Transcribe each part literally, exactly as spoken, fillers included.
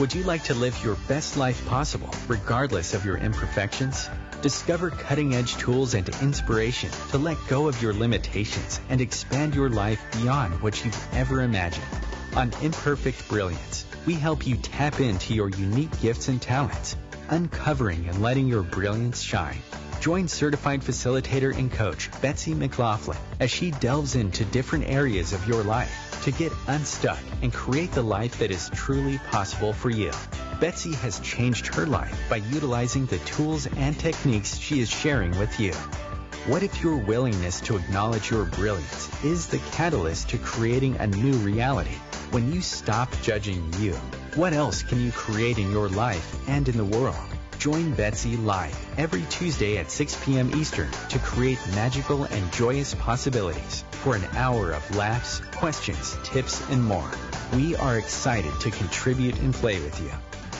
Would you like to live your best life possible, regardless of your imperfections? Discover cutting-edge tools and inspiration to let go of your limitations and expand your life beyond what you've ever imagined. On Imperfect Brilliance, we help you tap into your unique gifts and talents, uncovering and letting your brilliance shine. Join certified facilitator and coach Betsy McLaughlin as she delves into different areas of your life to get unstuck and create the life that is truly possible for you. Betsy has changed her life by utilizing the tools and techniques she is sharing with you. What if your willingness to acknowledge your brilliance is the catalyst to creating a new reality? When you stop judging you, what else can you create in your life and in the world? Join Betsy live every Tuesday at six p.m. Eastern to create magical and joyous possibilities for an hour of laughs, questions, tips, and more. We are excited to contribute and play with you.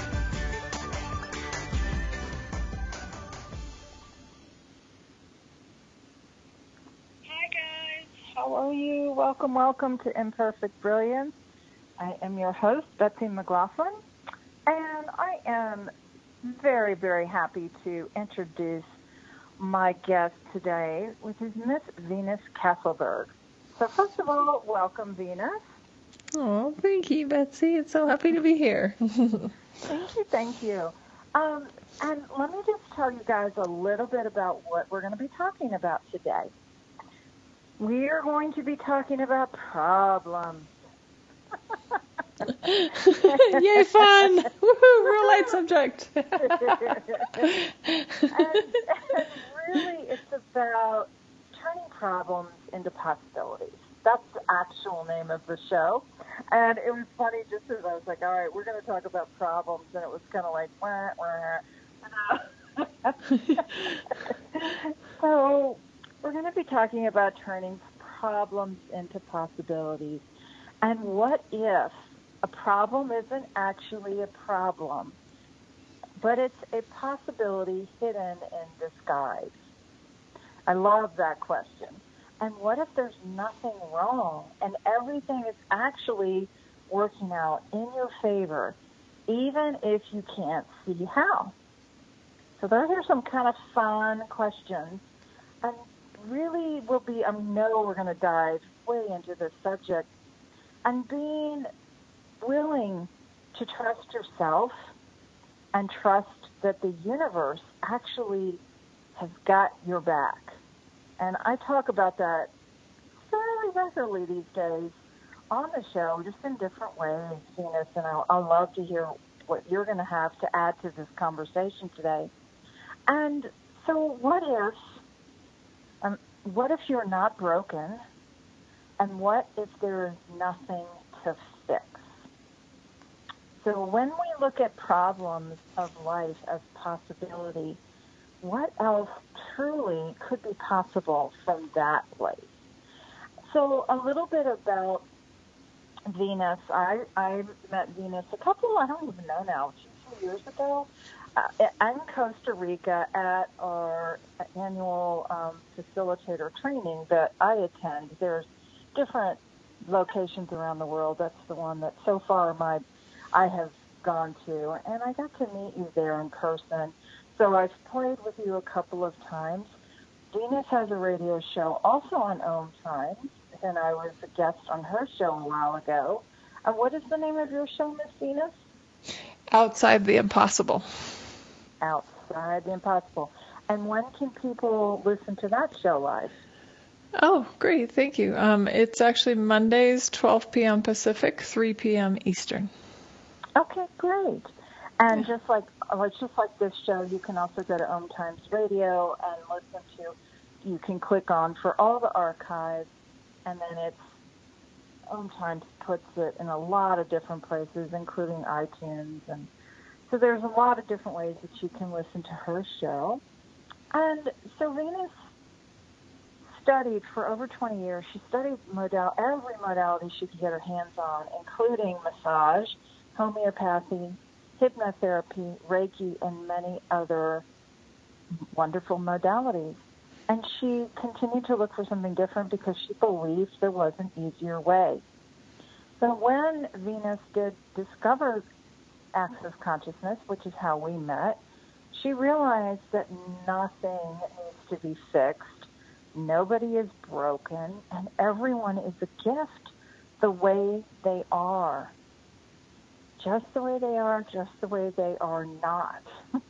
Hi guys, how are you? Welcome, welcome to Imperfect Brilliance. I am your host, Betsy McLaughlin, and I am very, very happy to introduce my guest today, which is Miss Venus Kesselberg. So first of all, welcome, Venus. Oh, thank you, Betsy. It's so happy to be here. Thank you, thank you. Um, and let me just tell you guys a little bit about what we're going to be talking about today. We are going to be talking about problems. Yay, fun! Woohoo, real light subject. and, and really, it's about turning problems into possibilities. That's the actual name of the show. And it was funny just as I was like, all right, we're going to talk about problems. And it was kind of like, wah, wah. So we're going to be talking about turning problems into possibilities. And what if a problem isn't actually a problem, but it's a possibility hidden in disguise? I love that question. And what if there's nothing wrong and everything is actually working out in your favor, even if you can't see how? So those are some kind of fun questions. And really will be, I know we're going to dive way into this subject, and being willing to trust yourself and trust that the universe actually has got your back. And I talk about that fairly regularly these days on the show, just in different ways, Venus, and I'll, I'll love to hear what you're going to have to add to this conversation today. And so what if, um, what if you're not broken? And what if there is nothing to fix? So when we look at problems of life as possibility, what else truly could be possible from that place? So a little bit about Venus. I, I met Venus a couple, I don't even know now, two years ago, uh, in Costa Rica at our annual um, facilitator training that I attend. There's different locations around the world. That's the one that so far my I have gone to, and I got to meet you there in person. So I've played with you a couple of times. Venus has a radio show also on Om Times, and I was a guest on her show a while ago. And what is the name of your show, Miss Venus? Outside the Impossible. Outside the Impossible. And when can people listen to that show live? Oh, great. Thank you. Um, it's actually Mondays, twelve p.m. Pacific, three p.m. Eastern. Okay, great. And Yeah. just like oh, it's just like this show, you can also go to Om Times Radio and listen to, you can click on for all the archives, and then it's, Om Times puts it in a lot of different places, including iTunes. And so there's a lot of different ways that you can listen to her show. And so Venus studied for over twenty years. She studied modal every modality she could get her hands on, including massage, homeopathy, hypnotherapy, Reiki, and many other wonderful modalities. And she continued to look for something different because she believed there was an easier way. So when Venus did discover Access Consciousness, which is how we met, she realized that nothing needs to be fixed. Nobody is broken, and everyone is a gift the way they are. Just the way they are, just the way they are not.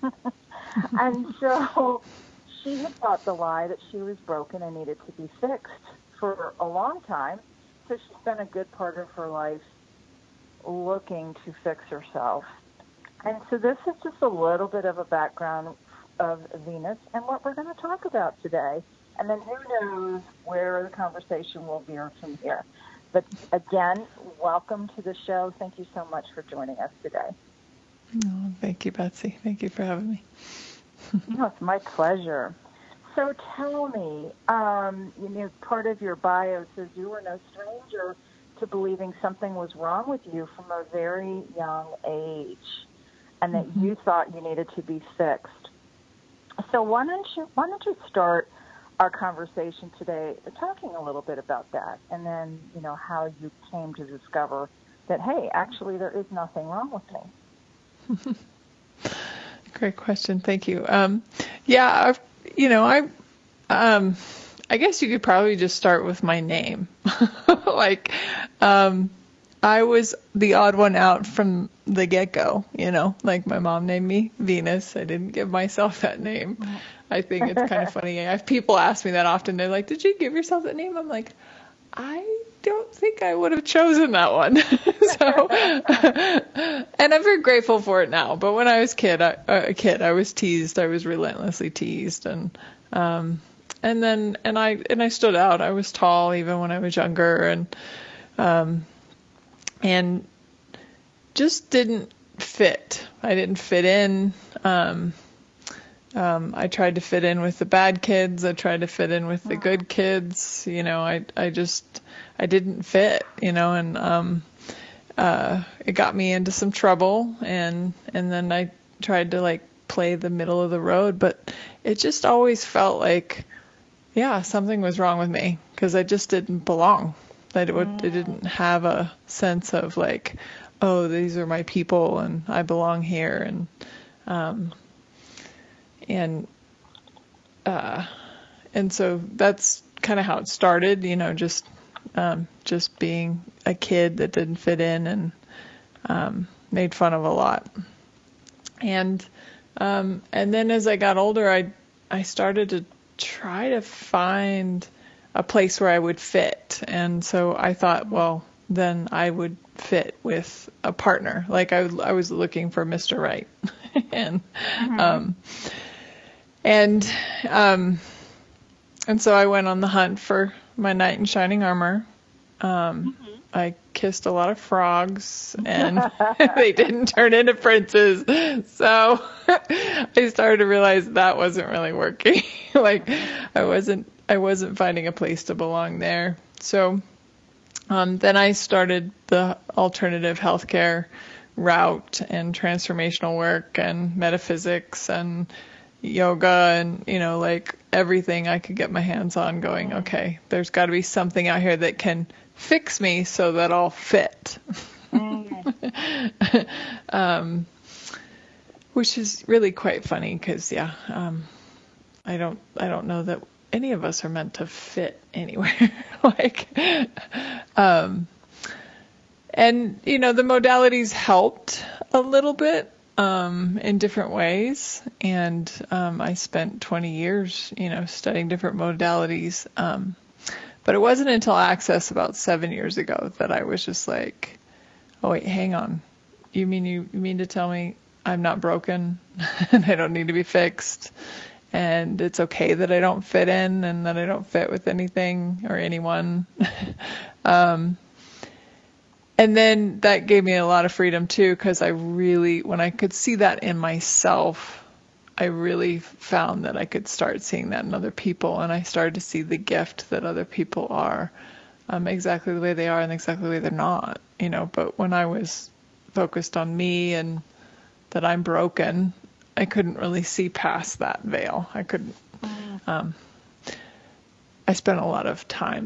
And so she had bought the lie that she was broken and needed to be fixed for a long time. So she spent a good part of her life looking to fix herself. And so this is just a little bit of a background of Venus and what we're going to talk about today. And then who knows where the conversation will veer from here. But again, welcome to the show. Thank you so much for joining us today. Oh, thank you, Betsy. Thank you for having me. No, it's my pleasure. So tell me, um, you know, part of your bio says you were no stranger to believing something was wrong with you from a very young age, and that mm-hmm. you thought you needed to be fixed. So why don't you why don't you start our conversation today talking a little bit about that, and then, you know, how you came to discover that, hey, actually there is nothing wrong with me. Great question. Thank you. Um, yeah, I've, you know, I, um, I guess you could probably just start with my name. Like, um, I was the odd one out from the get-go, you know, like my mom named me Venus. I didn't give myself that name. I think it's kind of funny. I have people ask me that often. They're like, did you give yourself that name? I'm like, I don't think I would have chosen that one. So, and I'm very grateful for it now. But when I was kid, I, a kid, I was teased. I was relentlessly teased. And, um, and then, and I, and I stood out. I was tall even when I was younger, and, um, and just didn't fit. I didn't fit in. Um, Um, I tried to fit in with the bad kids. I tried to fit in with the good kids. You know, I, I just, I didn't fit, you know, and, um, uh, it got me into some trouble, and, and then I tried to like play the middle of the road, but it just always felt like, yeah, something was wrong with me, because I just didn't belong. I, would, I didn't have a sense of like, oh, these are my people and I belong here. And, um, And, uh, and so that's kind of how it started, you know, just, um, just being a kid that didn't fit in, and, um, made fun of a lot. And, um, and then as I got older, I, I started to try to find a place where I would fit. And so I thought, well, then I would fit with a partner. Like I, I was looking for Mister Right. and, mm-hmm. um, And, um, and so I went on the hunt for my knight in shining armor. Um, mm-hmm. I kissed a lot of frogs, and they didn't turn into princes. So I started to realize that wasn't really working. Like I wasn't, I wasn't finding a place to belong there. So, um, then I started the alternative healthcare route and transformational work and metaphysics and yoga and, you know, like everything I could get my hands on, going, okay, there's got to be something out here that can fix me so that I'll fit. Mm. um, which is really quite funny because, yeah, um, I don't, I don't know that any of us are meant to fit anywhere. like, um, and, you know, the modalities helped a little bit. Um, in different ways. And, um, I spent twenty years, you know, studying different modalities. Um, but it wasn't until Access about seven years ago that I was just like, oh wait, hang on. You mean, you, you mean to tell me I'm not broken and I don't need to be fixed, and it's okay that I don't fit in and that I don't fit with anything or anyone. um, And then that gave me a lot of freedom too, because I really, when I could see that in myself, I really found that I could start seeing that in other people, and I started to see the gift that other people are, um, exactly the way they are and exactly the way they're not, you know. But when I was focused on me and that I'm broken, I couldn't really see past that veil. I couldn't. Um, I spent a lot of time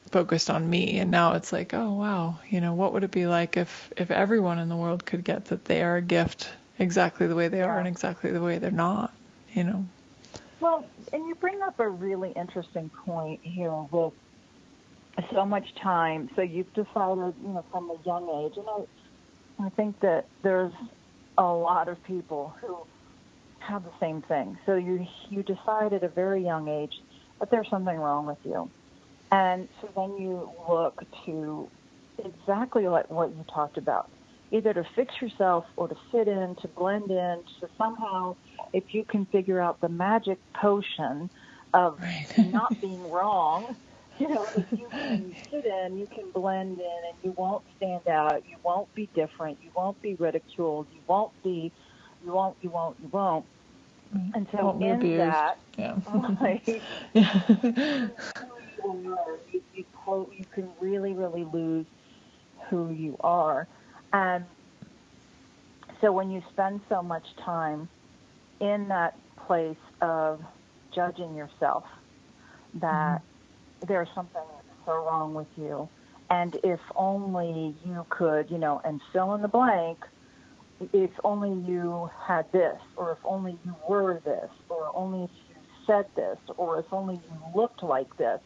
focused on me. And now it's like, oh, wow, you know, what would it be like if, if everyone in the world could get that they are a gift exactly the way they Yeah. are and exactly the way they're not, you know? Well, and you bring up a really interesting point here with so much time. So you've decided, you know, from a young age, and I, I think that there's a lot of people who have the same thing. So you you decide at a very young age that there's something wrong with you. And so then you look to exactly like what you talked about, either to fix yourself or to fit in, to blend in, to somehow, if you can figure out the magic potion of Right. not being wrong, you know, if you can fit in, you can blend in, and you won't stand out, you won't be different, you won't be ridiculed, you won't be, you won't, you won't, you won't. And so Won't be in abused. that, Yeah. right, Yeah. who you are, you, you, quote, you can really, really lose who you are. And so when you spend so much time in that place of judging yourself, that mm-hmm. there's something so wrong with you, and if only you could, you know, and fill in the blank, if only you had this, or if only you were this, or only if you said this, or if only you looked like this.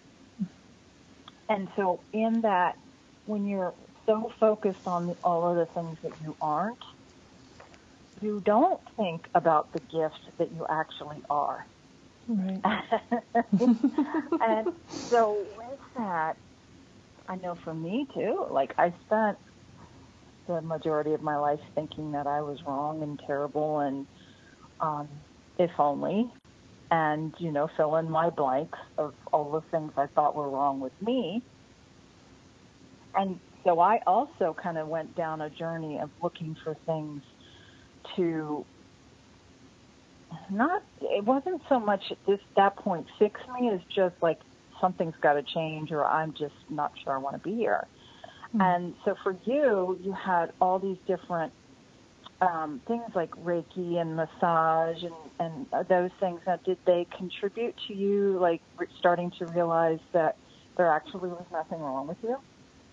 And so in that, when you're so focused on the, all of the things that you aren't, you don't think about the gift that you actually are. Right. And so with that, I know for me too, like I spent the majority of my life thinking that I was wrong and terrible and um, if only, and, you know, fill in my blanks of all the things I thought were wrong with me. And so I also kind of went down a journey of looking for things to not, it wasn't so much at this, that point fix me, as just like something's got to change, or I'm just not sure I want to be here. Mm-hmm. And so for you, you had all these different um, things like Reiki and massage and, and those things. Now, did they contribute to you, like starting to realize that there actually was nothing wrong with you?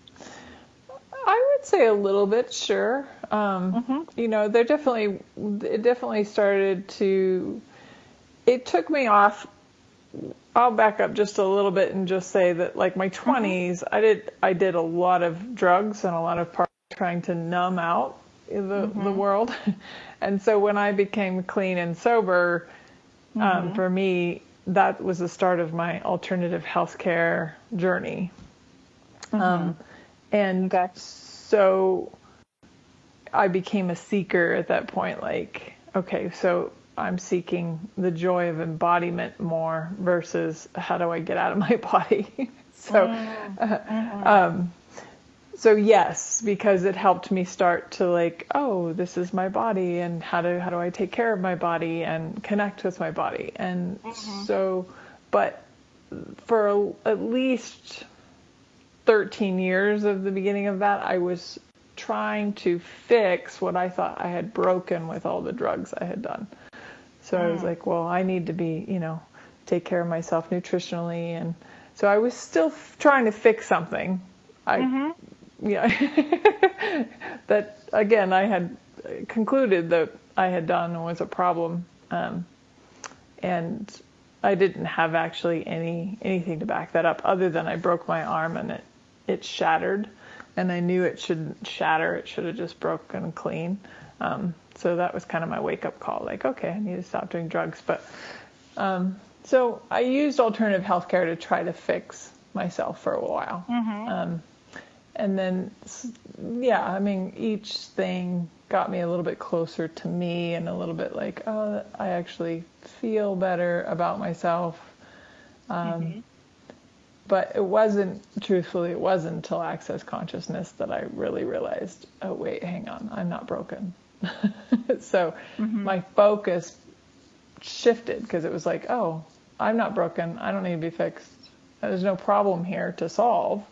I would say a little bit, sure. Um, mm-hmm. You know, there definitely, it definitely started to, it took me off. I'll back up just a little bit and just say that, like, my twenties, mm-hmm. I did, I did a lot of drugs and a lot of part trying to numb out the mm-hmm. the world. And so when I became clean and sober, mm-hmm. um, for me, that was the start of my alternative healthcare journey. Mm-hmm. Um, And okay. so I became a seeker at that point, like, okay, so I'm seeking the joy of embodiment more versus how do I get out of my body? so, mm-hmm. uh, um, so yes, because it helped me start to like, oh, this is my body, and how do, how do I take care of my body and connect with my body? And mm-hmm. so, but for at least thirteen years of the beginning of that, I was trying to fix what I thought I had broken with all the drugs I had done. So mm. I was like, well, I need to be, you know, take care of myself nutritionally. And so I was still f- trying to fix something. I, mm-hmm. yeah, that again, I had concluded that I had done was a problem. Um, and I didn't have actually any, anything to back that up other than I broke my arm and it, it shattered, and I knew it shouldn't shatter. It should have just broken clean. Um, so that was kind of my wake up call. Like, okay, I need to stop doing drugs. But, um, so I used alternative healthcare to try to fix myself for a while. Mm-hmm. Um, and then, yeah, I mean, each thing got me a little bit closer to me and a little bit like, oh, I actually feel better about myself. Um, mm-hmm. But it wasn't, truthfully, it wasn't until Access Consciousness that I really realized, oh, wait, hang on, I'm not broken. so mm-hmm. my focus shifted because it was like, oh, I'm not broken. I don't need to be fixed. There's no problem here to solve.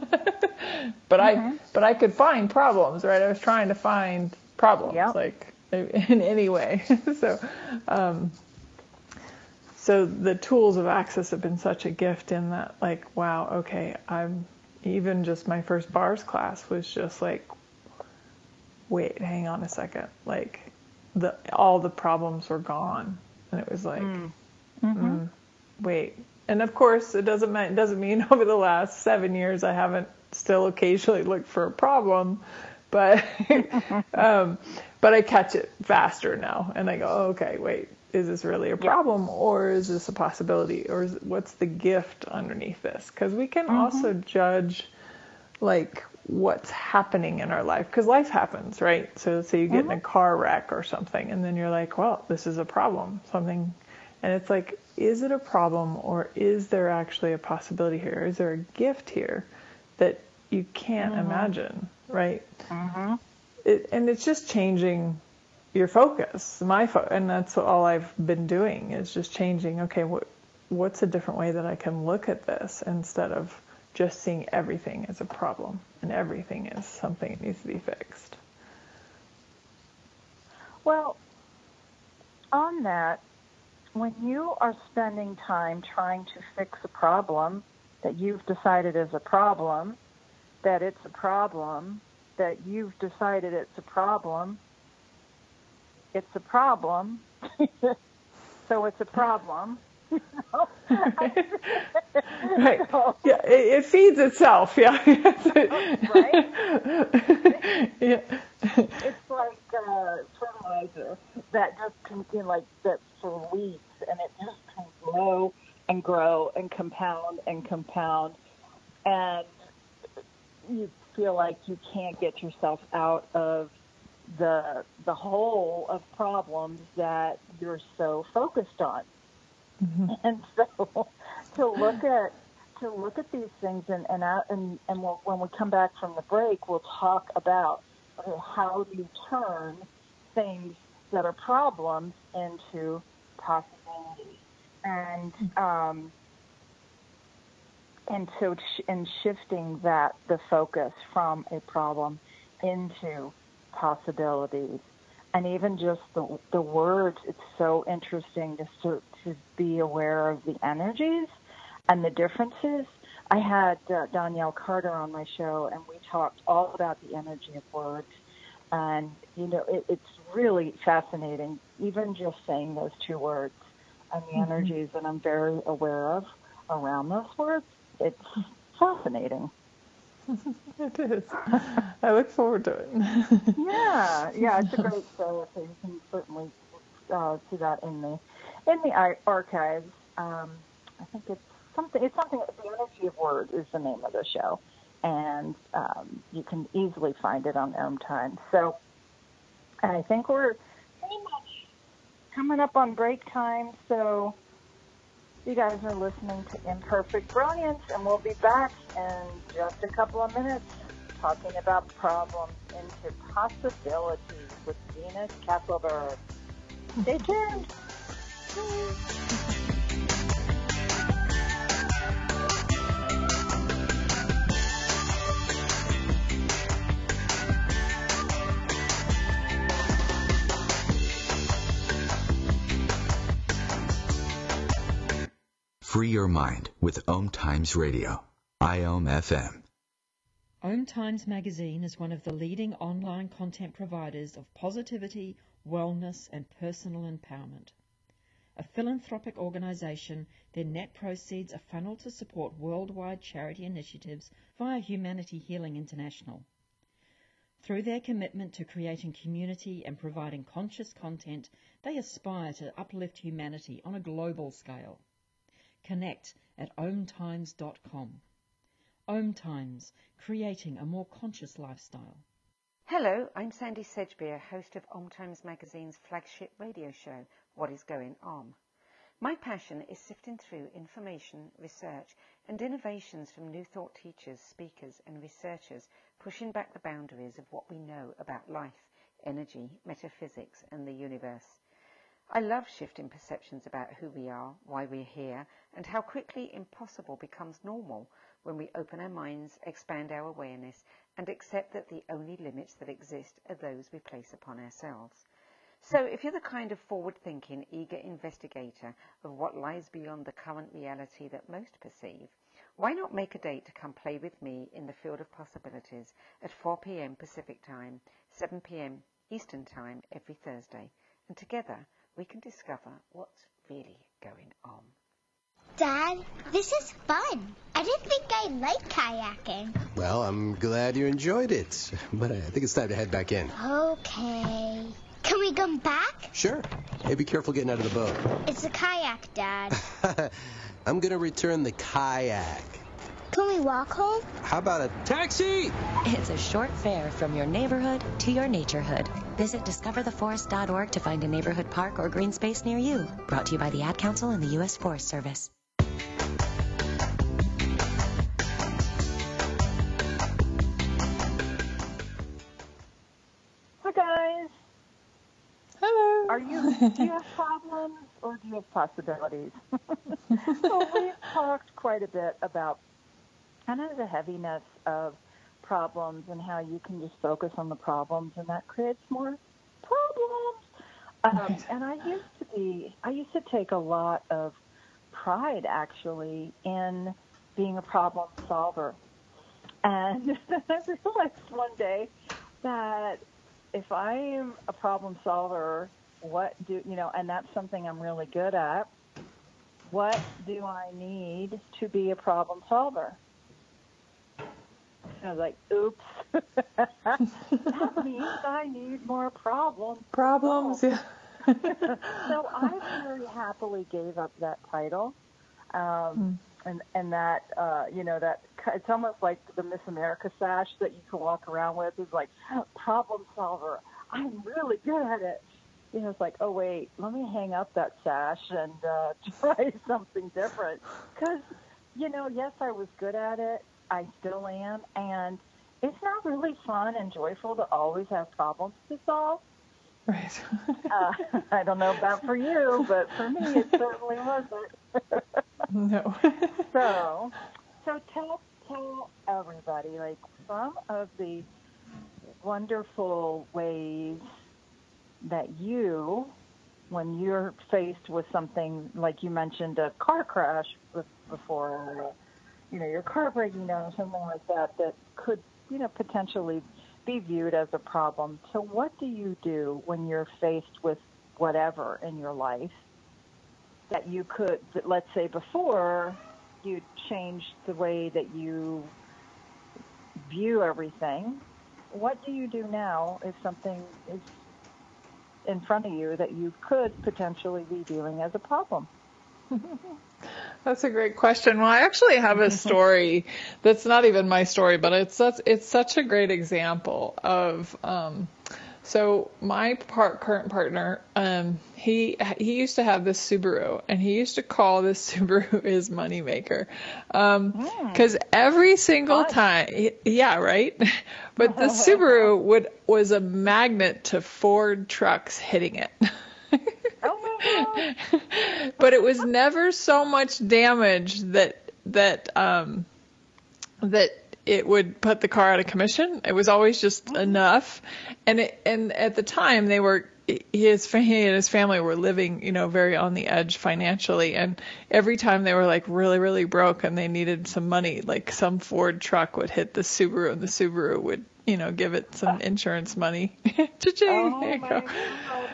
but mm-hmm. I but I could find problems, right? I was trying to find problems, yep. like in any way. so um, so the tools of Access have been such a gift in that, like, wow, okay, I'm, even just my first bars class was just like, wait, hang on a second. Like, the all the problems were gone. And it was like, mm. Mm-hmm. mm, wait. And of course, it doesn't mean, it doesn't mean over the last seven years I haven't still occasionally looked for a problem, but um, but I catch it faster now. And I go, oh, okay, wait, is this really a problem, yeah. or is this a possibility, or is, what's the gift underneath this? Because we can mm-hmm. also judge, like, what's happening in our life, because life happens, right? So say you get mm-hmm. in a car wreck or something, and then you're like, well, this is a problem, something, and it's like, is it a problem, or is there actually a possibility here? Is there a gift here that you can't mm-hmm. imagine, right? Mm-hmm. It, and it's just changing your focus, my fo- and that's all I've been doing, is just changing, okay, what what's a different way that I can look at this, instead of just seeing everything as a problem and everything as something that needs to be fixed. Well, on that, when you are spending time trying to fix a problem that you've decided is a problem, that it's a problem, that you've decided it's a problem, it's a problem, so it's a problem. Right. Yeah, it, it feeds itself. Yeah. Right. Yeah. It's like uh, fertilizer that just can, you know, like that for weeds, and it just can grow and grow and compound and compound, and you feel like you can't get yourself out of the the hole of problems that you're so focused on. Mm-hmm. And so to look at to look at these things, and and and, and we'll, when we come back from the break, we'll talk about, okay, how do you turn things that are problems into possibilities, and um, and so sh- and shifting that the focus from a problem into possibilities. And even just the the words, it's so interesting to to, to be aware of the energies and the differences. I had uh, Danielle Carter on my show, and we talked all about the energy of words. And, you know, it, it's really fascinating, even just saying those two words and the mm-hmm. energies that I'm very aware of around those words. It's fascinating. It is. I look forward to it. yeah, yeah, it's a great show, so you can certainly uh, see that in the in the archives. Um, I think it's something. It's something. The Energy of Words is the name of the show, and um, you can easily find it on Om Time. So I think we're pretty much coming up on break time. So you guys are listening to Imperfect Brilliance, and we'll be back in just a couple of minutes talking about problems into possibilities with Venus Kesselberg. Stay tuned. Free your mind with Om Times Radio, I O M F M. Om Times Magazine is one of the leading online content providers of positivity, wellness, and personal empowerment. A philanthropic organisation, their net proceeds are funneled to support worldwide charity initiatives via Humanity Healing International. Through their commitment to creating community and providing conscious content, they aspire to uplift humanity on a global scale. Connect at om times dot com. Om Times, creating a more conscious lifestyle. Hello, I'm Sandy Sedgbeer, host of Om Times Magazine's flagship radio show, What is Going On? My passion is sifting through information, research, and innovations from New Thought teachers, speakers, and researchers, pushing back the boundaries of what we know about life, energy, metaphysics, and the universe. I love shifting perceptions about who we are, why we're here, and how quickly impossible becomes normal when we open our minds, expand our awareness, and accept that the only limits that exist are those we place upon ourselves. So if you're the kind of forward-thinking, eager investigator of what lies beyond the current reality that most perceive, why not make a date to come play with me in the field of possibilities at four p.m. Pacific Time, seven p.m. Eastern Time every Thursday, and together we can discover what's really going on. Dad, this is fun. I didn't think I liked kayaking. Well, I'm glad you enjoyed it, but I think it's time to head back in. Okay. Can we come back? Sure. Hey, be careful getting out of the boat. It's a kayak, Dad. I'm going to return the kayak. Can we walk home? How about a taxi? It's a short fare from your neighborhood to your naturehood. Visit discover the forest dot org to find a neighborhood park or green space near you. Brought to you by the Ad Council and the U S Forest Service. Hi, guys. Hello. Are you, do you have problems or do you have possibilities? So we've talked quite a bit about kind of the heaviness of problems and how you can just focus on the problems and that creates more problems. Um, and I used to be, I used to take a lot of pride actually in being a problem solver. And I realized one day that if I am a problem solver, what do, you know, and that's something I'm really good at, what do I need to be a problem solver? I was like, oops, that means I need more problems. Problems, yeah. So I very happily gave up that title. Um, mm. And, and that, uh, you know, that it's almost like the Miss America sash that you can walk around with is like, problem solver. I'm really good at it. You know, it's like, oh, wait, let me hang up that sash and uh, try something different. Because, you know, yes, I was good at it. I still am. And it's not really fun and joyful to always have problems to solve. Right. uh, I don't know about for you, but for me, it certainly wasn't. No. so, so tell tell everybody, like, some of the wonderful ways that you, when you're faced with something, like you mentioned, a car crash before, or, you know, your car breaking down, something like that, that could, you know, potentially be viewed as a problem. So what do you do when you're faced with whatever in your life that you could, let's say before, you changed the way that you view everything? What do you do now if something is in front of you that you could potentially be viewing as a problem? That's a great question. Well, I actually have a story that's not even my story, but it's such, it's such a great example of, um, so my part, current partner, um, he, he used to have this Subaru, and he used to call this Subaru his moneymaker. Um, mm. cause every single Fun. time, yeah, right. But the Subaru would, was a magnet to Ford trucks hitting it. But it was never so much damage that that um, that it would put the car out of commission. It was always just mm-hmm. enough. And it, and at the time, they were his he and his family were living, you know, very on the edge financially. And every time they were like really really broke and they needed some money, like some Ford truck would hit the Subaru, and the Subaru would, you know, give it some insurance money. Cha-ching, oh, there you my go. God.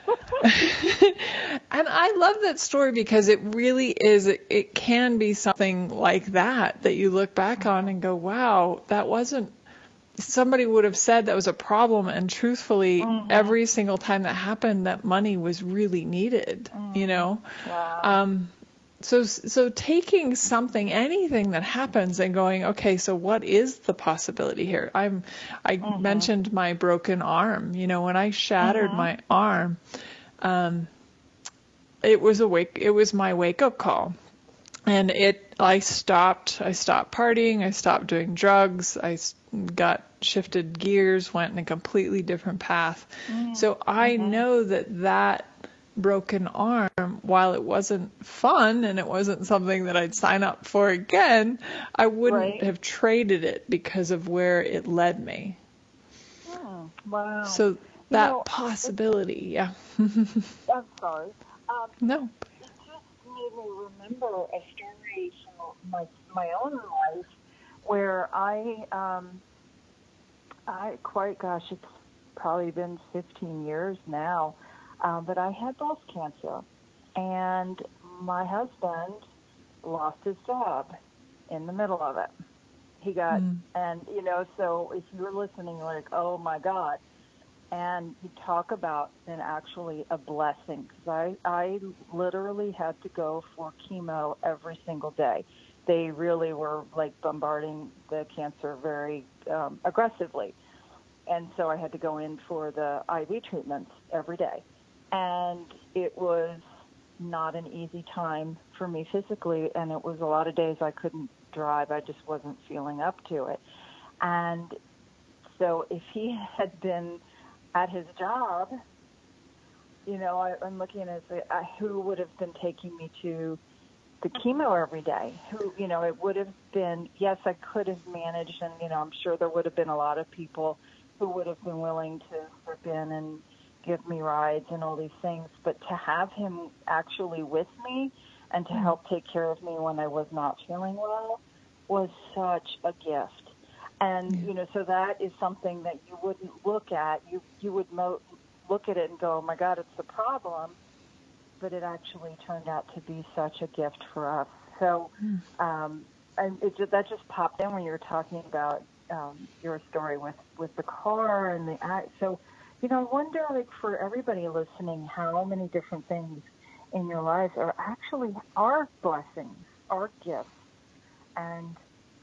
And I love that story because it really is, it, it can be something like that, that you look back on and go, wow, that wasn't, somebody would have said that was a problem. And truthfully, mm-hmm. every single time that happened, that money was really needed, mm-hmm. you know? Wow. Um, so, so taking something, anything that happens and going, okay, so what is the possibility here? I'm, I mm-hmm. mentioned my broken arm, you know, when I shattered mm-hmm. my arm, um, it was a wake, it was my wake up call. And it, I stopped, I stopped partying, I stopped doing drugs, I got shifted gears, went in a completely different path. Mm-hmm. So I mm-hmm. know that that broken arm, while it wasn't fun and it wasn't something that I'd sign up for again, I wouldn't right. have traded it because of where it led me. Oh, wow. So that know, possibility, yeah. I'm sorry. Um, no. It just made me remember a story from my my own life where I, um, I quite, gosh, it's probably been fifteen years now, um, but I had breast cancer, and my husband lost his job in the middle of it. He got, mm. and, you know, so if you're listening, you're like, oh, my God. And you talk about an actually a blessing, because I, I literally had to go for chemo every single day. They really were, like, bombarding the cancer very um, aggressively. And so I had to go in for the I V treatments every day. And it was not an easy time for me physically, and it was a lot of days I couldn't drive. I just wasn't feeling up to it. And so if he had been at his job, you know, I, I'm looking at it, uh, who would have been taking me to the chemo every day? Who, you know, it would have been, yes, I could have managed, and, you know, I'm sure there would have been a lot of people who would have been willing to step in and give me rides and all these things, but to have him actually with me and to help take care of me when I was not feeling well was such a gift. And, you know, so that is something that you wouldn't look at. You you would mo- look at it and go, oh, my God, it's a problem. But it actually turned out to be such a gift for us. So um, and it just, that just popped in when you were talking about um, your story with, with the car and the – so, you know, I wonder, like, for everybody listening, how many different things in your lives are actually our blessings, our gifts. And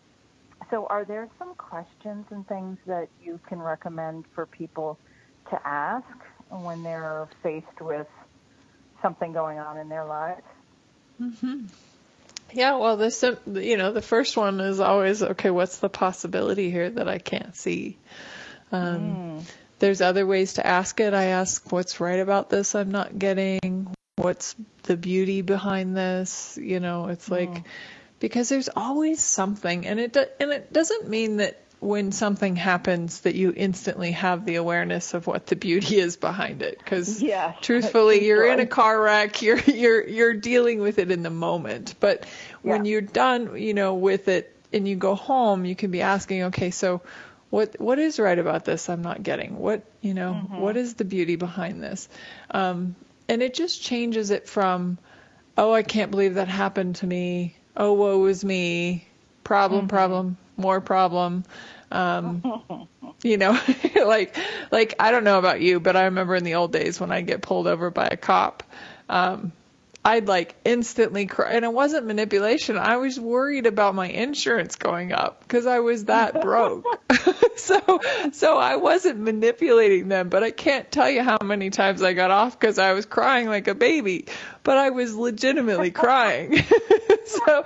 so are there some questions and things that you can recommend for people to ask when they're faced with something going on in their lives? Mm-hmm. Yeah, well, this, you know, the first one is always, okay, what's the possibility here that I can't see? Um, mm. There's other ways to ask it. I ask, what's right about this I'm not getting? What's the beauty behind this? You know, it's like, mm. because there's always something, and it do, and it doesn't mean that when something happens that you instantly have the awareness of what the beauty is behind it. Because yes, truthfully, you're in a car wreck, you're you're you're dealing with it in the moment. But yeah. when you're done, you know, with it, and you go home, you can be asking, okay, so what what is right about this I'm not getting? What, you know, mm-hmm. what is the beauty behind this? Um, and it just changes it from, oh, I can't believe that happened to me. Oh, woe is me. Problem, mm-hmm. problem, more problem. Um, you know, like, like, I don't know about you, but I remember in the old days when I'd get pulled over by a cop, um, I'd like instantly cry. And it wasn't manipulation. I was worried about my insurance going up because I was that broke. so, so I wasn't manipulating them, but I can't tell you how many times I got off because I was crying like a baby, but I was legitimately crying. so,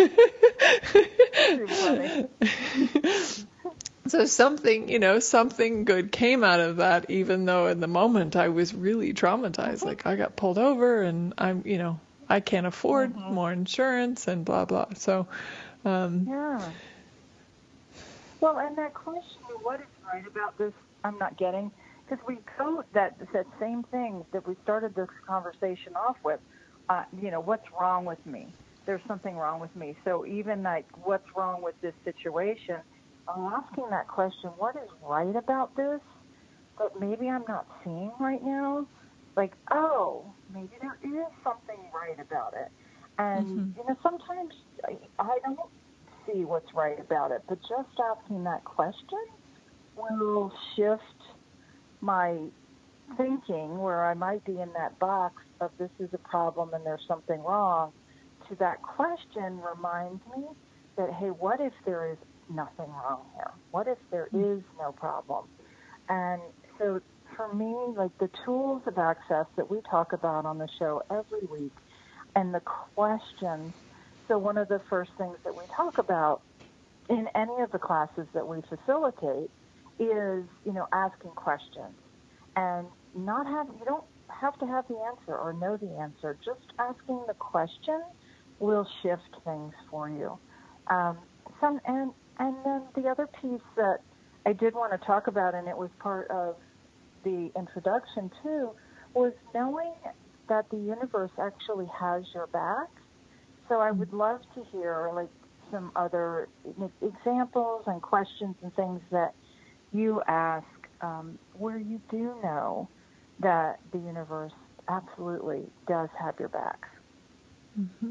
so something, you know, something good came out of that, even though in the moment I was really traumatized. Mm-hmm. Like I got pulled over and I'm, you know, I can't afford mm-hmm. more insurance and blah, blah. So, um, yeah. Well, and that question, what is right about this I'm not getting? Because we go that, that same thing that we started this conversation off with, uh, you know, what's wrong with me? There's something wrong with me. So even like, what's wrong with this situation? I'm asking that question, what is right about this that maybe I'm not seeing right now? Like, oh, maybe there is something right about it. And, mm-hmm. you know, sometimes I, I don't see what's right about it, but just asking that question will shift my thinking where I might be in that box of this is a problem and there's something wrong, to that question reminds me that, hey, what if there is nothing wrong here? What if there is no problem? And so for me, like the tools of access that we talk about on the show every week and the questions, so one of the first things that we talk about in any of the classes that we facilitate is, you know, asking questions and not have, you don't have to have the answer or know the answer. Just asking the question will shift things for you. Um, some, and, and then the other piece that I did want to talk about, and it was part of the introduction to, was knowing that the universe actually has your back. So I would love to hear like some other examples and questions and things that you ask um, where you do know that the universe absolutely does have your back. Mm-hmm.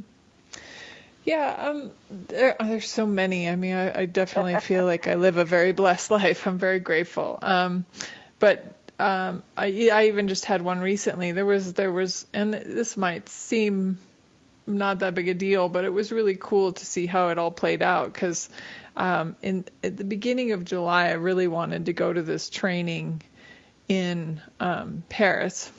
Yeah, um, there, there's so many. I mean, I, I definitely feel like I live a very blessed life. I'm very grateful. Um, but um, I, I even just had one recently. There was, there was, and this might seem not that big a deal, but it was really cool to see how it all played out. Because um, in at the beginning of July, I really wanted to go to this training in um, Paris,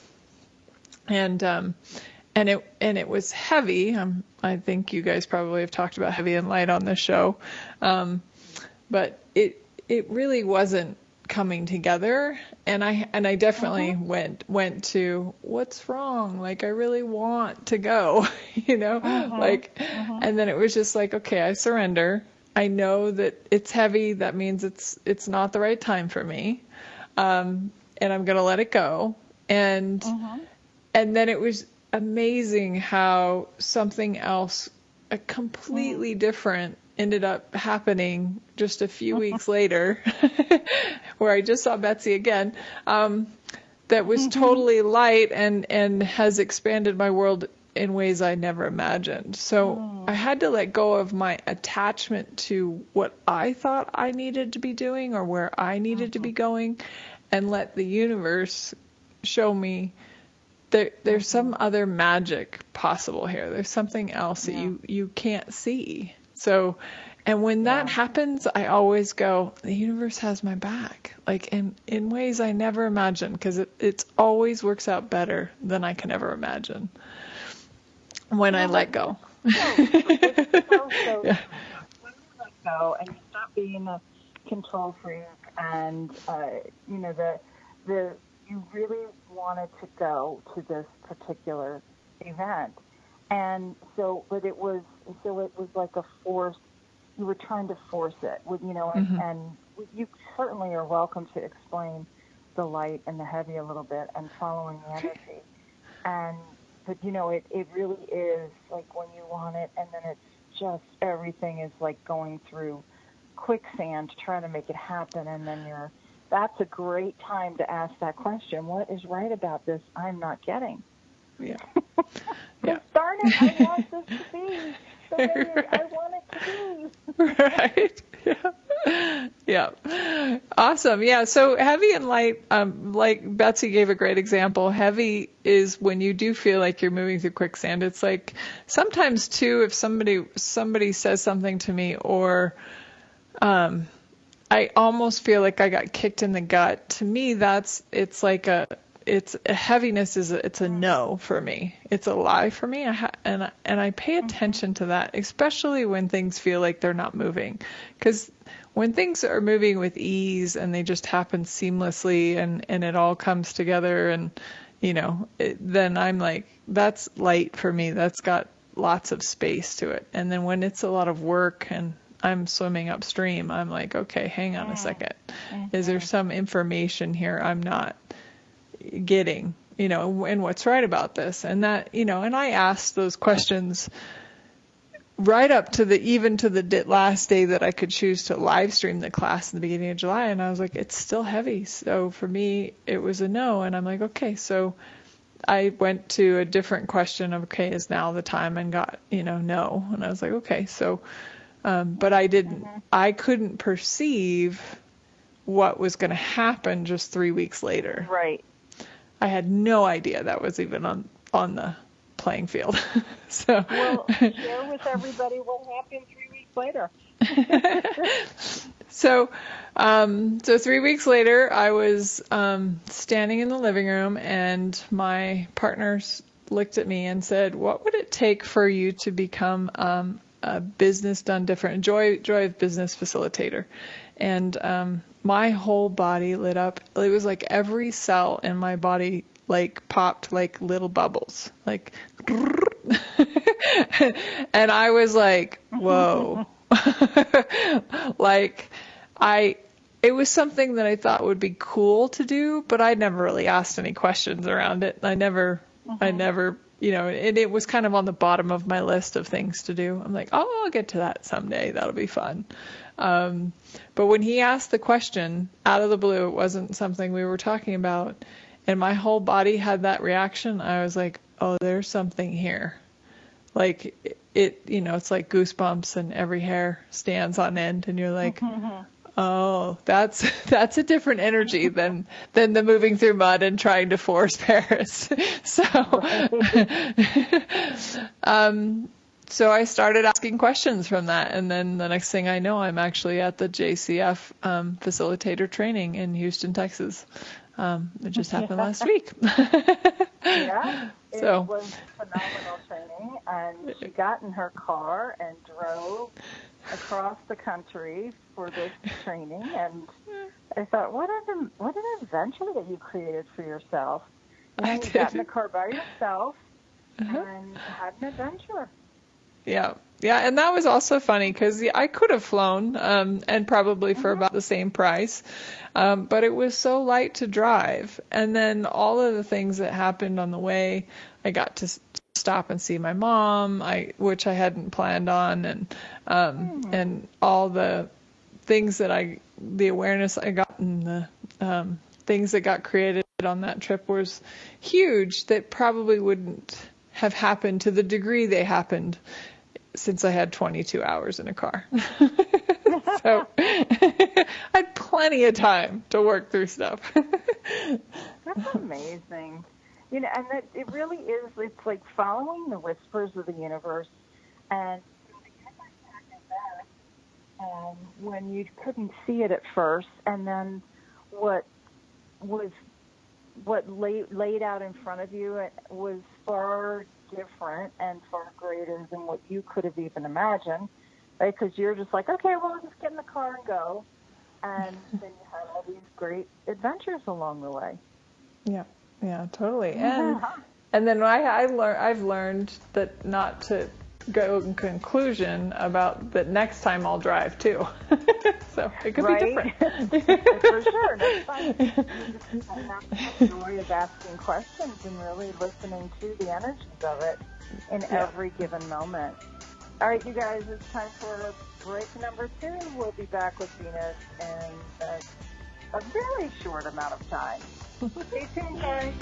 and um, and it and it was heavy. Um, I think you guys probably have talked about heavy and light on this show, um, but it it really wasn't coming together. And I and I definitely uh-huh. went went to what's wrong? Like I really want to go, you know, uh-huh. like, uh-huh. and then it was just like, okay, I surrender. I know that it's heavy. That means it's it's not the right time for me, um, and I'm gonna let it go. And uh-huh. and then it was amazing how something else, a completely different, ended up happening just a few weeks later, where I just saw Betsy again, um, that was totally light and, and has expanded my world in ways I never imagined. So oh. I had to let go of my attachment to what I thought I needed to be doing or where I needed uh-huh. to be going, and let the universe show me There, there's some other magic possible here. There's something else yeah. that you, you can't see. So, and when that yeah. happens, I always go, the universe has my back, like in, in ways I never imagined, because it it's always works out better than I can ever imagine when yeah. I let go. Yeah. So, yeah. When you let go and you stop being a control freak and, uh, you know, the the you really wanted to go to this particular event. And so, but it was, so it was like a force, you were trying to force it, you know, and, mm-hmm. and you certainly are welcome to explain the light and the heavy a little bit and following the energy. And, but you know, it, it really is like when you want it and then it's just, everything is like going through quicksand to try to make it happen, and then you're, that's a great time to ask that question. What is right about this I'm not getting? Yeah. yeah. Darn it, I want this to be the way right. I want it to be. Right. Yeah. Yeah. Awesome. Yeah. So heavy and light, um, like Betsy gave a great example. Heavy is when you do feel like you're moving through quicksand. It's like sometimes too, if somebody, somebody says something to me, or, um, I almost feel like I got kicked in the gut. To me, that's, it's like a, it's a heaviness is a, it's a no for me. It's a lie for me. I ha- and, and I pay attention to that, especially when things feel like they're not moving. Because when things are moving with ease and they just happen seamlessly and, and it all comes together and, you know, it, then I'm like, that's light for me. That's got lots of space to it. And then when it's a lot of work and I'm swimming upstream, I'm like, okay, hang on a second. Mm-hmm. Is there some information here I'm not getting, you know, and what's right about this? And that, you know, and I asked those questions right up to the, even to the last day that I could choose to live stream the class in the beginning of July. And I was like, it's still heavy. So for me, it was a no. And I'm like, okay, so I went to a different question of, okay, is now the time, and got, you know, no. And I was like, okay, so, Um, but I didn't, mm-hmm. I couldn't perceive what was going to happen just three weeks later. Right. I had no idea that was even on, on the playing field. so, well, share with everybody what happened three weeks later. so, um, so three weeks later, I was, um, standing in the living room, and my partners looked at me and said, what would it take for you to become, um, a business done different, joy, joy of business facilitator? And, um, my whole body lit up. It was like every cell in my body, like popped like little bubbles, like, and I was like, whoa, like I, it was something that I thought would be cool to do, but I never really asked any questions around it. I never, mm-hmm. I never, you know, and it was kind of on the bottom of my list of things to do. I'm like, oh, I'll get to that someday. That'll be fun. Um, but when he asked the question out of the blue, it wasn't something we were talking about, and my whole body had that reaction. I was like, oh, there's something here. Like it, you know, it's like goosebumps and every hair stands on end, and you're like, mm-hmm. oh, that's that's a different energy than than the moving through mud and trying to force Paris. So, um, so I started asking questions from that, and then the next thing I know, I'm actually at the J C F um, facilitator training in Houston, Texas. Um, it just happened yeah. last week. Yeah, it so. was phenomenal training, and she got in her car and drove across the country for this training, and I thought, what an what an adventure that you created for yourself. You know, you got in the car by yourself uh-huh. and had an adventure. Yeah, yeah, and that was also funny because I could have flown, um, and probably for mm-hmm. about the same price, um, but it was so light to drive, and then all of the things that happened on the way, I got to stop and see my mom, I which I hadn't planned on, and um, mm. and all the things that I, the awareness I got, and the um, things that got created on that trip was huge. That probably wouldn't have happened to the degree they happened since I had twenty-two hours in a car. So I had plenty of time to work through stuff. That's amazing. You know, and that it really is, it's like following the whispers of the universe. And um, when you couldn't see it at first, and then what was what lay, laid out in front of you was far different and far greater than what you could have even imagined, right? Because you're just like, okay, well, I'll just get in the car and go. And then you have all these great adventures along the way. Yeah. Yeah, totally. And yeah. and then I, I learned I've learned that not to go in conclusion about that next time I'll drive too. So it could right? be different. For sure. Next time you just have the joy of asking questions and really listening to the energies of it in yeah. every given moment. All right, you guys, it's time for break number two. We'll be back with Venus in a, a very short amount of time. Stay tuned, guys.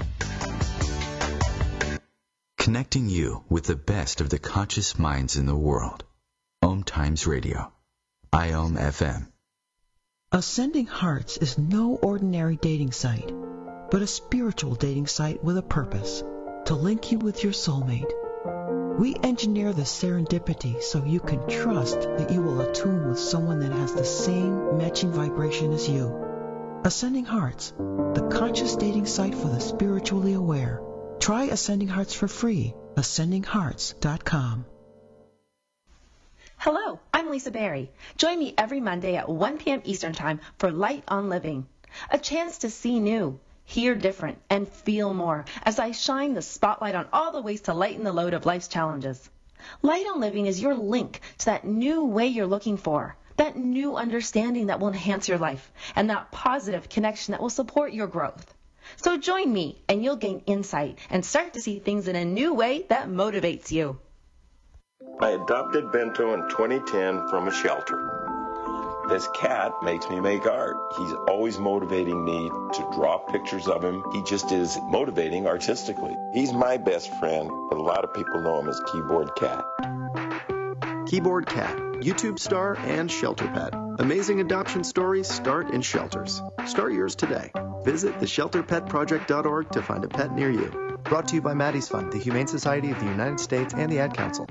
Connecting you with the best of the conscious minds in the world. Om Times Radio. I O M F M. Ascending Hearts is no ordinary dating site, but a spiritual dating site with a purpose, to link you with your soulmate. We engineer the serendipity so you can trust that you will attune with someone that has the same matching vibration as you. Ascending Hearts, the conscious dating site for the spiritually aware. Try Ascending Hearts for free. ascending hearts dot com. Hello, I'm Lisa Berry. Join me every Monday at one p.m. Eastern Time for Light on Living. A chance to see new, hear different, and feel more as I shine the spotlight on all the ways to lighten the load of life's challenges. Light on Living is your link to that new way you're looking for. That new understanding that will enhance your life, and that positive connection that will support your growth. So join me, and you'll gain insight and start to see things in a new way that motivates you. I adopted Bento in twenty ten from a shelter. This cat makes me make art. He's always motivating me to draw pictures of him. He just is motivating artistically. He's my best friend, but a lot of people know him as Keyboard Cat. Keyboard Cat, YouTube star and shelter pet. Amazing adoption stories start in shelters. Start yours today. Visit the shelter pet project dot org to find a pet near you. Brought to you by Maddie's Fund, the Humane Society of the United States, and the Ad Council.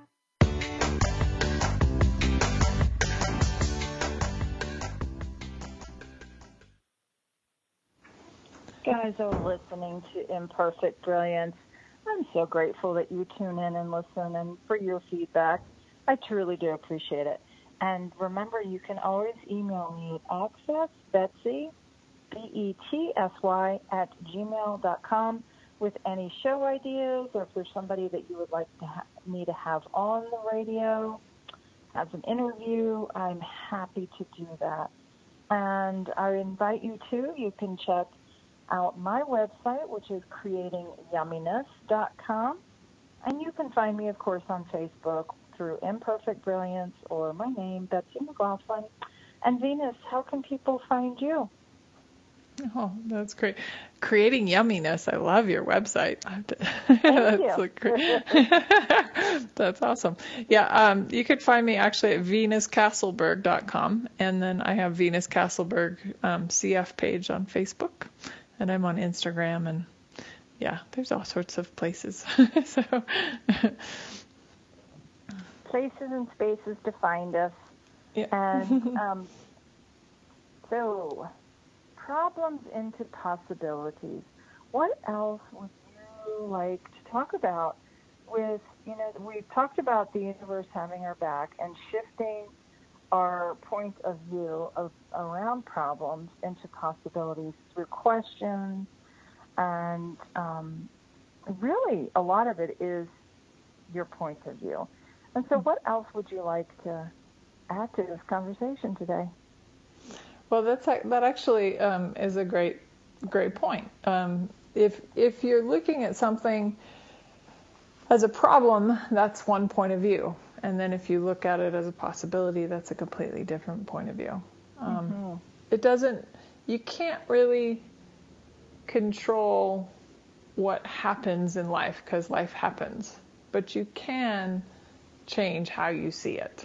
Guys are listening to Imperfect Brilliance. I'm so grateful that you tune in and listen and for your feedback. I truly do appreciate it. And remember, you can always email me at access betsy, B E T S Y, at gmail dot com with any show ideas, or if there's somebody that you would like to ha- me to have on the radio as an interview, I'm happy to do that. And I invite you to, you can check out my website, which is creating yumminess dot com. And you can find me, of course, on Facebook through Imperfect Brilliance or my name, Betsy McLaughlin. And Venus, how can people find you? Oh, that's great. Creating Yumminess. I love your website. I have to, Thank that's you. a great, that's awesome. Yeah, um, you could find me actually at venus castleberg dot com. And then I have Venus Castleberg um, C F page on Facebook. And I'm on Instagram. And yeah, there's all sorts of places. so Places and spaces to find us. Yeah. And um, so... problems into possibilities. What else would you like to talk about with, you know, we've talked about the universe having our back and shifting our point of view of, around problems into possibilities through questions. And um, really, a lot of it is your point of view. And so what else would you like to add to this conversation today? Well, that's that actually um, is a great, great point. Um, if if you're looking at something as a problem, that's one point of view, and then if you look at it as a possibility, that's a completely different point of view. Um, mm-hmm. It doesn't. You can't really control what happens in life because life happens, but you can change how you see it.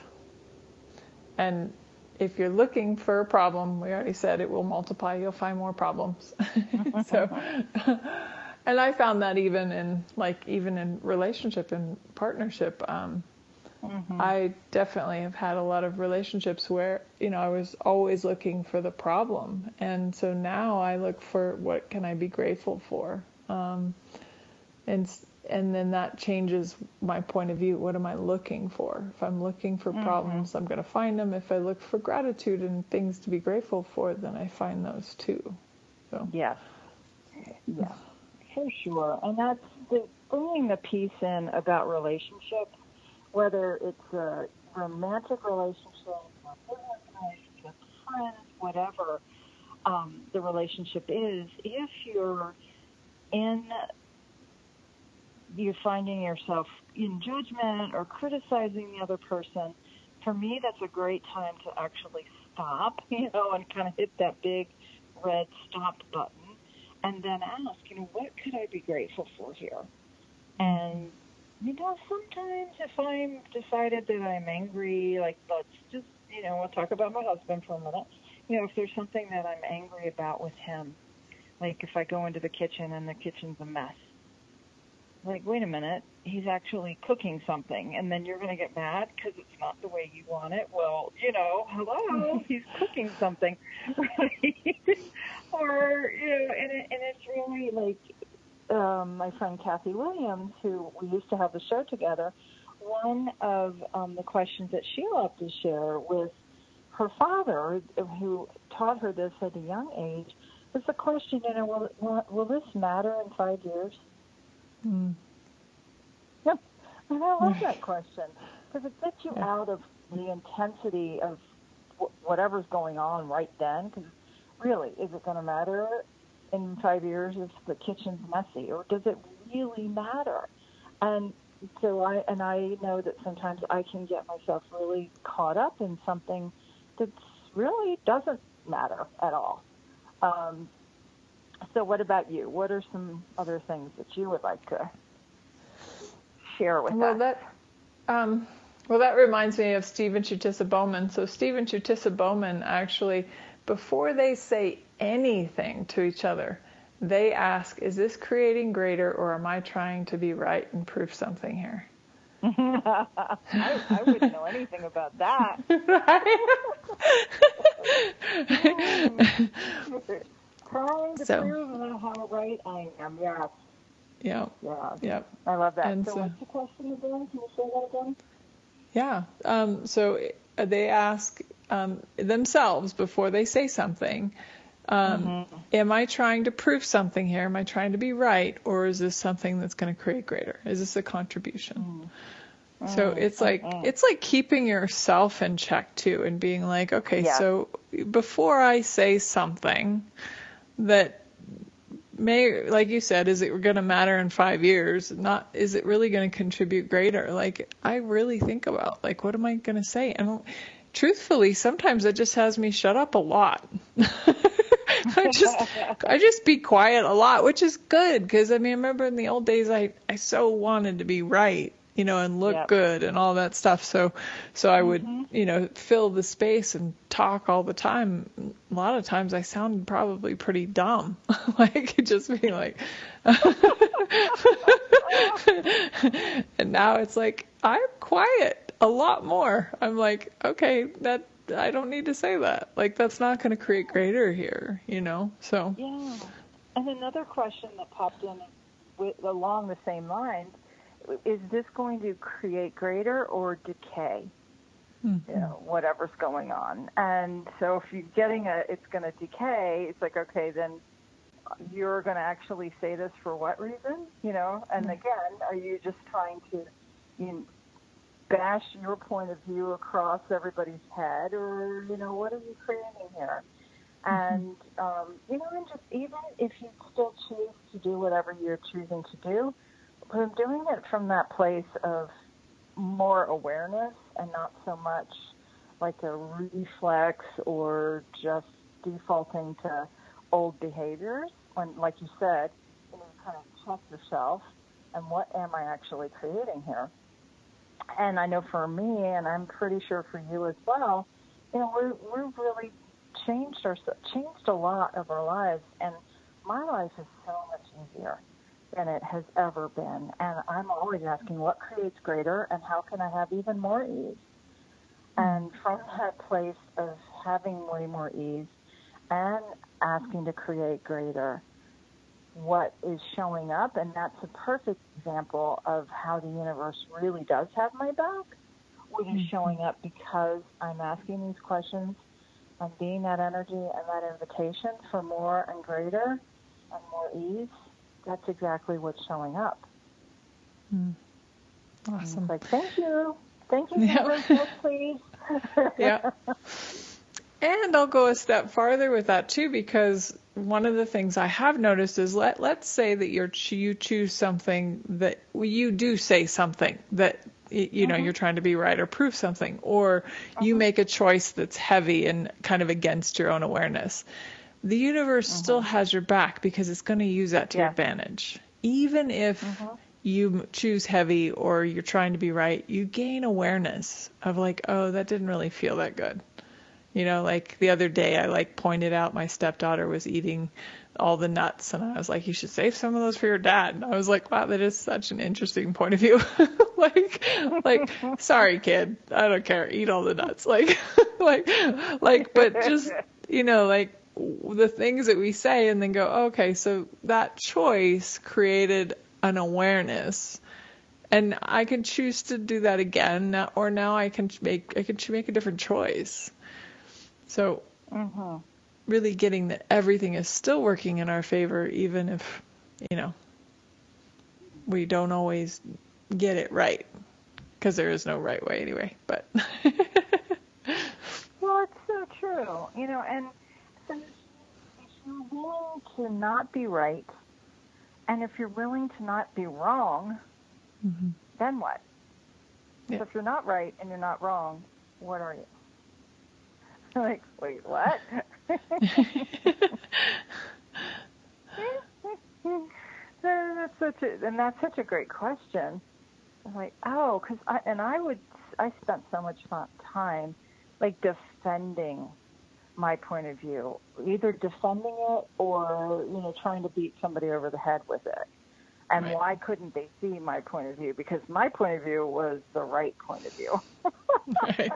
And if you're looking for a problem, we already said it will multiply. You'll find more problems. so, and I found that even in like even in relationship and partnership, um, mm-hmm. I definitely have had a lot of relationships where you know I was always looking for the problem, and so now I look for what can I be grateful for, um, and. And then that changes my point of view. What am I looking for? If I'm looking for mm-hmm. problems, I'm going to find them. If I look for gratitude and things to be grateful for, then I find those too. So. Yes. Yes, for sure. And that's the, bringing the piece in about relationships, whether it's a romantic relationship, a business relationship, friends, whatever um, the relationship is, if you're in you're finding yourself in judgment or criticizing the other person, for me, that's a great time to actually stop, you know, and kind of hit that big red stop button and then ask, you know, what could I be grateful for here? And, you know, sometimes if I'm decided that I'm angry, like, let's just, you know, we'll talk about my husband for a minute. You know, if there's something that I'm angry about with him, like if I go into the kitchen and the kitchen's a mess, like, wait a minute, he's actually cooking something, and then you're going to get mad because it's not the way you want it. Well, you know, hello, he's cooking something, right? Or, you know, and, it, and it's really like um, my friend Kathy Williams, who we used to have the show together, one of um, the questions that she loved to share with her father, who taught her this at a young age, was the question, you know, will, will, will this matter in five years? Mm. Yep. And I love that question because it gets you yeah. out of the intensity of w- whatever's going on right then. Because really, is it going to matter in five years if the kitchen's messy, or does it really matter? And so I and I know that sometimes I can get myself really caught up in something that really doesn't matter at all. Um, So what about you? What are some other things that you would like to share with well, us? That, um, well, that reminds me of Stephen Chutisa Bowman. So Stephen Chutisa Bowman actually, before they say anything to each other, they ask, is this creating greater or am I trying to be right and prove something here? I, I wouldn't know anything about that. Trying to so, prove how right I am, yes. Yeah. Yeah. Yep. I love that. And so, so what's the question again? Can you say that again? Yeah. Um, so they ask um, themselves before they say something, um, mm-hmm. am I trying to prove something here? Am I trying to be right? Or is this something that's going to create greater? Is this a contribution? So it's like mm-hmm. it's like keeping yourself in check too, and being like, okay, yeah. so before I say something that may, like you said, is it going to matter in five years? Not, is it really going to contribute greater? Like, I really think about, like, what am I going to say? And truthfully, sometimes it just has me shut up a lot. I just, I just be quiet a lot, which is good. Because I mean, I remember in the old days, I, I so wanted to be right, you know, and look yep. good and all that stuff. So, so I would, mm-hmm. you know, fill the space and talk all the time. A lot of times I sounded probably pretty dumb, like just being like, and now it's like, I'm quiet a lot more. I'm like, okay, that, I don't need to say that. Like, that's not going to create greater here, you know? So. Yeah. And another question that popped in with, along the same lines, is this going to create greater or decay? Mm-hmm. You know, whatever's going on. And so if you're getting a, it's going to decay, it's like, okay, then you're going to actually say this for what reason? You know, and again, are you just trying to, you know, bash your point of view across everybody's head, or, you know, what are you creating here? And, um, you know, and just even if you still choose to do whatever you're choosing to do, but I'm doing it from that place of more awareness and not so much like a reflex or just defaulting to old behaviors. When, like you said, you know, kind of check yourself and what am I actually creating here? And I know for me, and I'm pretty sure for you as well, you know, we're, we're really changed our, changed a lot of our lives, and my life is so much easier than it has ever been. And I'm always asking what creates greater and how can I have even more ease? And from that place of having way more ease and asking to create greater, what is showing up, and that's a perfect example of how the universe really does have my back, which is showing up because I'm asking these questions and being that energy and that invitation for more and greater and more ease. That's exactly what's showing up. Mm. Awesome. And it's like, thank you. Thank you, Yeah. universe, yes, please. Yeah. And I'll go a step farther with that too, because one of the things I have noticed is let let's say that you're you choose something that well, you do say something that you know mm-hmm. you're trying to be right or prove something, or mm-hmm. you make a choice that's heavy and kind of against your own awareness. The universe mm-hmm. still has your back because it's going to use that to yeah. your advantage. Even if mm-hmm. you choose heavy or you're trying to be right, you gain awareness of like, oh, that didn't really feel that good. You know, like the other day I like pointed out my stepdaughter was eating all the nuts and I was like, you should save some of those for your dad. And I was like, wow, that is such an interesting point of view. like, like, sorry, kid, I don't care. Eat all the nuts. Like, like, like, but just, you know, like the things that we say and then go, okay, so that choice created an awareness. And I can choose to do that again, or now I can make, I can make a different choice. So mm-hmm. really getting that everything is still working in our favor, even if, you know, we don't always get it right, because there is no right way anyway. But well, it's so true, you know, and so if you're willing to not be right, and if you're willing to not be wrong, mm-hmm. then what? Yeah. So if you're not right and you're not wrong, what are you? Like, wait, what? that's such a, and that's such a great question. I'm like, oh, because I, and I would, I spent so much time, like, defending my point of view, either defending it or, you know, trying to beat somebody over the head with it. And right. why couldn't they see my point of view? Because my point of view was the right point of view. Right.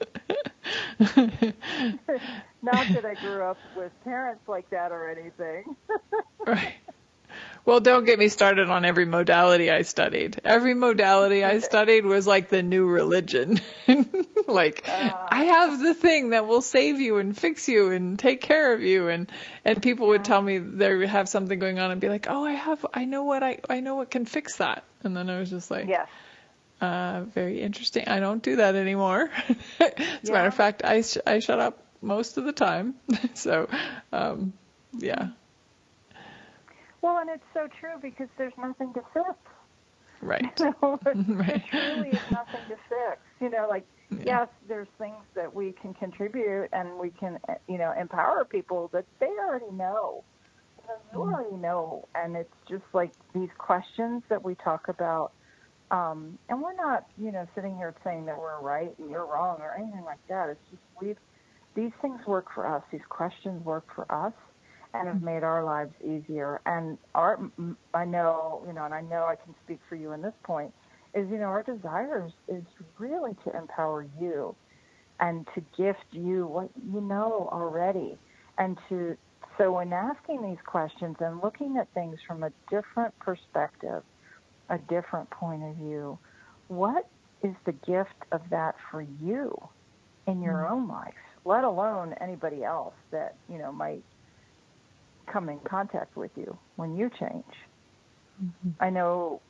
Not that I grew up with parents like that or anything. Right. Well, don't get me started on every modality I studied. Every modality I studied was like the new religion. Like, uh, I have the thing that will save you and fix you and take care of you. And, and people would tell me they have something going on and be like, oh, I have, I know what I, I know what can fix that. And then I was just like, yes. uh, very interesting. I don't do that anymore. As yeah. a matter of fact, I, sh- I shut up most of the time. so, um, yeah. Well, and it's so true because there's nothing to fix. Right. You know, right. There truly is nothing to fix. You know, like, yeah. yes, there's things that we can contribute and we can, you know, empower people that they already know. You mm-hmm. already know. And it's just like these questions that we talk about. Um, and we're not, you know, sitting here saying that we're right and you're wrong or anything like that. It's just we've, these things work for us. These questions work for us. And have made our lives easier. And our, I know, you know, and I know I can speak for you in this point, is, you know, our desires is really to empower you and to gift you what you know already. And to, so when asking these questions and looking at things from a different perspective, a different point of view, what is the gift of that for you in your mm-hmm. own life, let alone anybody else that, you know, might come in contact with you when you change. Mm-hmm. I know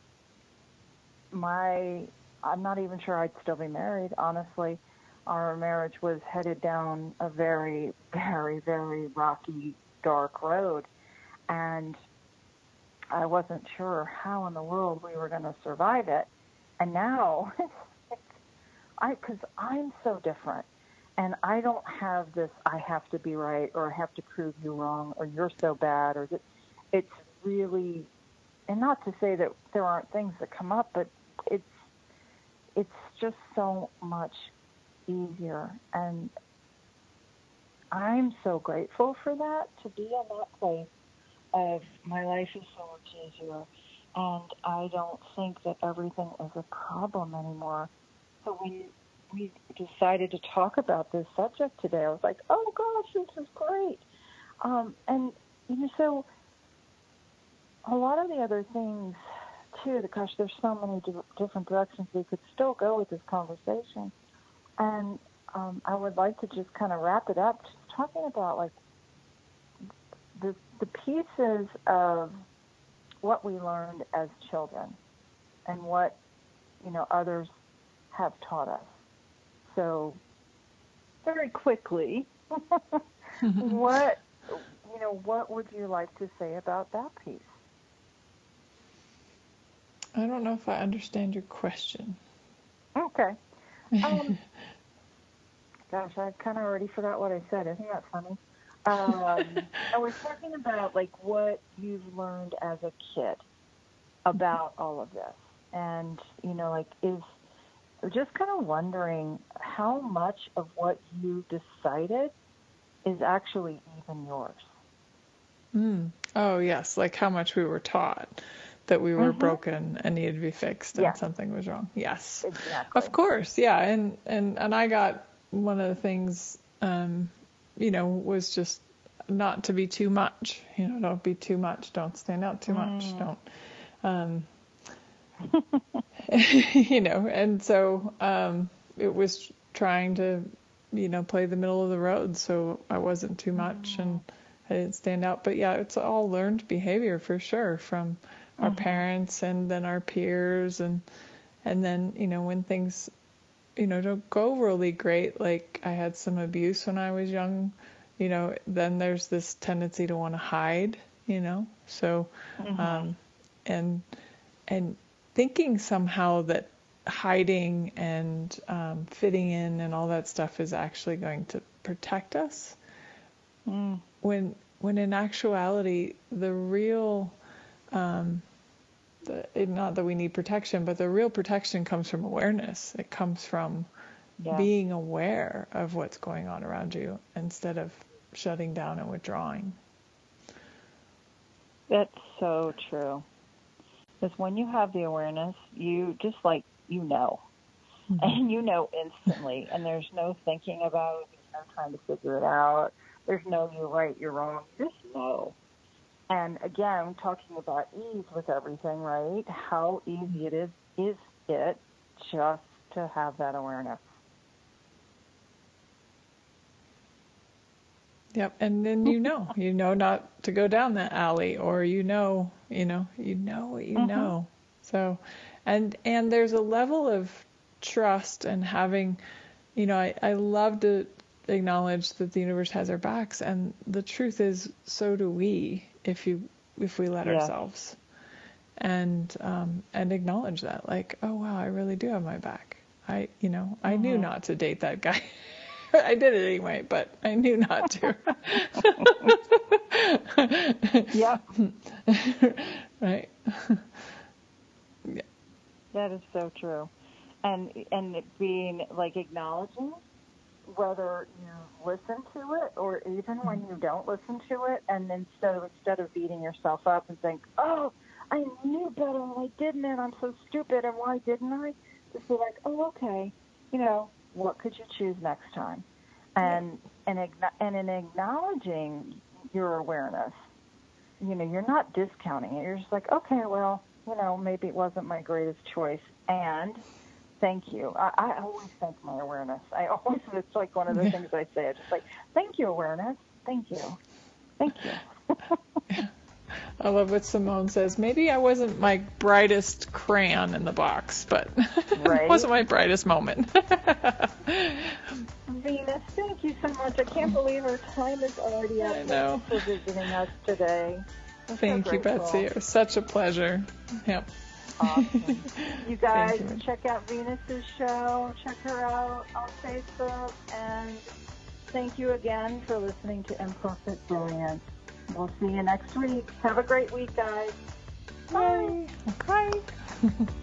my, I'm not even sure I'd still be married, honestly. Our marriage was headed down a very, very, very rocky, dark road. And I wasn't sure how in the world we were going to survive it. And now, I, because I'm so different. And I don't have this, I have to be right, or I have to prove you wrong, or you're so bad, or that it's really, and not to say that there aren't things that come up, but it's, it's just so much easier. And I'm so grateful for that, to be in that place of my life is so much easier. And I don't think that everything is a problem anymore. So when we decided to talk about this subject today, I was like, oh gosh, this is great. Um, and, you know, so a lot of the other things too, the, gosh, there's so many di- different directions we could still go with this conversation. And um, I would like to just kind of wrap it up, just talking about like the, the pieces of what we learned as children and what, you know, others have taught us. So, very quickly, what, you know, what would you like to say about that piece? I don't know if I understand your question. Okay. Um, gosh, I kind of already forgot what I said. Isn't that funny? Um, I was talking about, like, what you've learned as a kid about all of this. And, you know, like, is... just kind of wondering how much of what you decided is actually even yours. Mm. Oh, yes, like how much we were taught that we were mm-hmm. broken and needed to be fixed and yeah. something was wrong. Yes, exactly. Of course, yeah. And, and, and I got one of the things, um, you know, was just not to be too much. You know, don't be too much. Don't stand out too much. Mm. Don't... Um, you know, and so um, it was trying to, you know, play the middle of the road so I wasn't too much mm-hmm. and I didn't stand out. But yeah, it's all learned behavior for sure from our mm-hmm. parents and then our peers and and then, you know, when things, you know, don't go really great, like I had some abuse when I was young, you know, then there's this tendency to want to hide, you know, so mm-hmm. um, and and thinking somehow that hiding and um, fitting in and all that stuff is actually going to protect us, mm. when when in actuality the real, um, the, not that we need protection, but the real protection comes from awareness. It comes from yeah. being aware of what's going on around you instead of shutting down and withdrawing. That's so true. Because when you have the awareness, you just like, you know, mm-hmm. and you know instantly, and there's no thinking about it, there's no trying to figure it out, there's no you're right, you're wrong, you just know. And again, talking about ease with everything, right? How easy it is, is it just to have that awareness? Yep, and then you know, you know not to go down that alley, or you know, you know, you know what you mm-hmm. know. So, And and there's a level of trust and having, you know, I, I love to acknowledge that the universe has our backs, and the truth is, so do we if you if we let yeah. ourselves. And um, and acknowledge that, like, oh wow, I really do have my back. I you know, I mm-hmm. knew not to date that guy. I did it anyway, but I knew not to. Yep. Right. Yeah. That is so true. And and it being like acknowledging whether you listen to it or even when you don't listen to it, and then so instead of beating yourself up and think, oh, I knew better and I didn't, and I'm so stupid, and why didn't I? Just be like, oh, okay, you know, what could you choose next time? And yeah. and and in acknowledging your awareness, you know, you're not discounting it. You're just like, okay, well, you know, maybe it wasn't my greatest choice, and thank you. I, I always thank my awareness. I always, it's like one of the yeah. things I say. I just like, thank you, awareness. Thank you. Thank you. I love what Simone says. Maybe I wasn't my brightest crayon in the box, but right? It wasn't my brightest moment. Venus, thank you so much. I can't believe our time is already up. I know. Thank you for visiting us today. I'm thank so you, Betsy. It was such a pleasure. Yep. Awesome. You guys, you. check out Venus's show. Check her out on Facebook. And thank you again for listening to Imperfect Brilliance. We'll see you next week. Have a great week, guys. Bye. Bye.